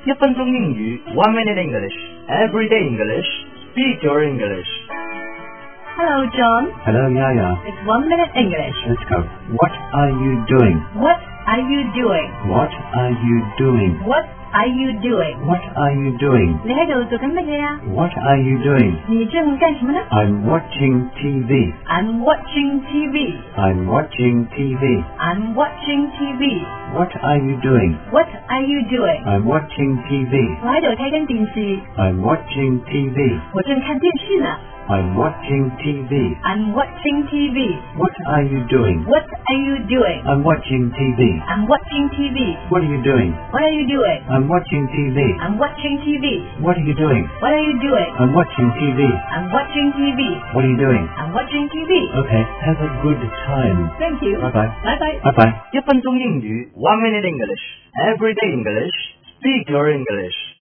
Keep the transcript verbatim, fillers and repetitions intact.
一分钟英语 one minute English everyday English speak your English Hello, John. Hello, Yaya. It's one minute English. Let's go. What are you doing? What are you doing? What are you doing? What are you doing? What are you doing? 你喺度做緊乜嘢啊？ What are you doing? 你正幹什麼呢？ I'm watching T V. I'm watching T V. I'm watching T V. I'm watching T V. What are you doing? What are you doing? I'm watching T V. 我喺度睇緊電視， I'm watching T V. 我正看電視呢。 I'm watching T V. I'm watching T V. What are you doing? What are you doing? I'm watching T V. I'm watching T V. What are you doing? What are you doing? I'm watching T V. I'm watching T V. What are you doing? What are you doing? I'm watching T V. I'm watching T V. What are you doing? I'm watching T V. Okay, have a good time. Thank you. Bye bye. Bye bye. Bye bye. 一分钟英语 one minute English everyday English speak your English